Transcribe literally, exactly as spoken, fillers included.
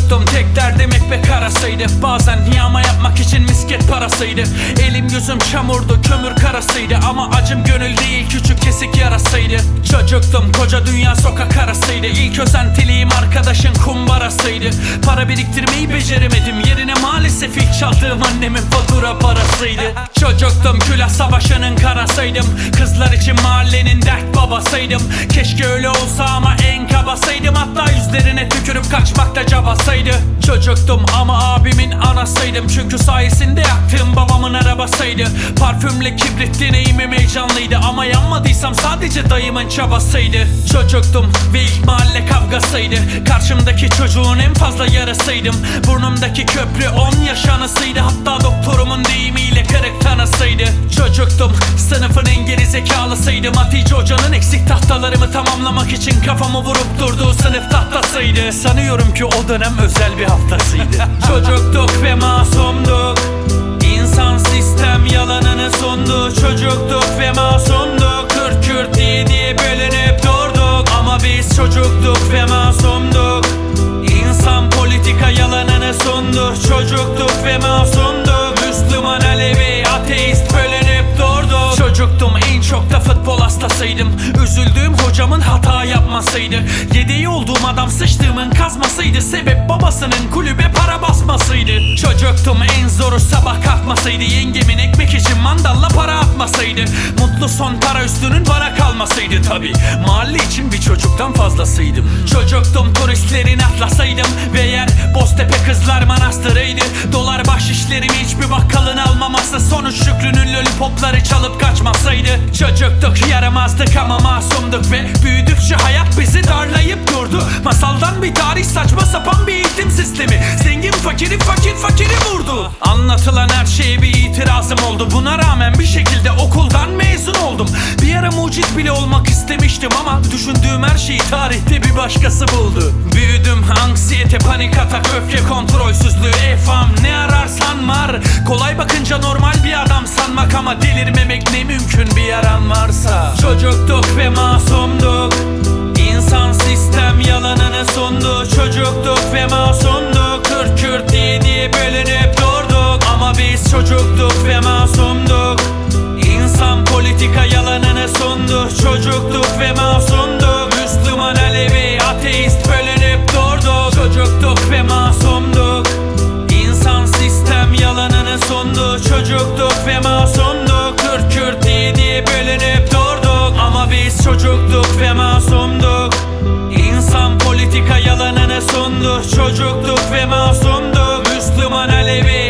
Çocuktum, tek derdim ekmek arasıydı. Bazen yağma yapmak için misket parasıydı. Elim gözüm çamurdu, kömür karasıydı. Ama acım gönül değil, küçük kesik yarasıydı. Çocuktum, koca dünya sokak arasıydı. İlk özentiliğim arkadaşın kumbarasıydı. Para biriktirmeyi beceremedim, yerine maalesef ilk çaldığım annemin fatura parasıydı. Çocuktum, külah savaşının karasıydım. Kızlar için mahallenin dert babasıydım. Keşke öyle olsa ama en kabasıydım. Hatta yüzlerine tükürüp kaçmakta cabasıydı. Çocuktum ama abimin anasıydım. Çünkü sayesinde yaktığım babamın arabasıydı. Parfümle kibrit deneyimim heyecanlıydı. Ama yanmadıysam sadece dayımın çabasıydı. Çocuktum ve ilk mahalle kavgasıydı. Karşımdaki çocuğun en fazla yarasıydım. Burnumdaki köprü on yaş anısıydı. Hatta doktorumun deyimiyle kırık tanısıydı. Çocuktum, sınıfın en geri zekalısıydım. Hatice hocanın eksik tahtalarımı tamamlamak için kafamı vurup durduğu sınıf tahtasıydı. Sanıyorum ki o dönem özel bir haftasıydı. Çocuktuk ve masumduk. İnsan sistem yalanını sundu. Çocuktuk ve masumduk. Kürt kürt diye diye bölünüp durduk. Ama biz çocuktuk ve masumduk. İnsan politika yalanını sundu. Çocuktuk ve masumduk. Müslüman, Alevi, ateist bölünüp durduk. Çocuktum, en çok da futbol hastasıydım. Üzüldüğüm hocamın hata yapmasıydı. Yedeği olduğum adam sıçtığımın kazmasıydı. Sebep babasının kulübe para basmasıydı. Çocuktum, en zoru sabah kalkmasıydı. Yengemin ekmek için mandalla para atmasıydı. Mutlu son para üstünün bana kalmasıydı tabi. Mahalle için bir çocuktan fazlasıydım. Çocuktum, turistlerin atlasaydım. Ve yer Boztepe Kızlar Manastırı'ydı. Dolar bahşişlerimi hiçbir bakkalın almaması. Sonuç Şükrü'nün lollipopları çalıp kaçmasaydı. Çocuktuk, yaramazdık ama masumduk. Ve büyüdükçe hayat bizi darlayıp durdu. Masaldan bir tarih, saçma sapan bir eğitim sistemi. Zengin fakiri, fakir fakiri vurdu. Anlatılan her şeye bir itirazım oldu. Buna rağmen bir şekilde okuldan mezun oldum. Bir ara mucit bile olmak istemiştim ama düşündüğüm her şeyi tarihte bir başkası buldu. Büyüdüm, anksiyete, panik atak, öfke kontrolsüzlüğü, efam ne ararsan var. Kolay bakınca normal bir adam sanmak ama delirmemek ne mümkün bir yaran varsa. Çocuktuk ve masumduk. İnsan sistem yalanını sundu. Çocuktuk ve masumduk. Kürt kürt diye diye bölünüp durduk. Ama biz çocuktuk ve masumduk. İnsan politika yalanını sundu. Çocuktuk ve masumduk. Müslüman, Alevi, ateist bölünüp durduk. Çocuktuk ve masumduk. İnsan sistem yalanını sundu. Çocuktuk ve masumduk. Kürt kürt diye diye bölünüp durduk. Ama biz çocuktuk ve masumduk. İnsan politika yalanını sundu. Çocuktuk ve masumduk. Müslüman, Alevi,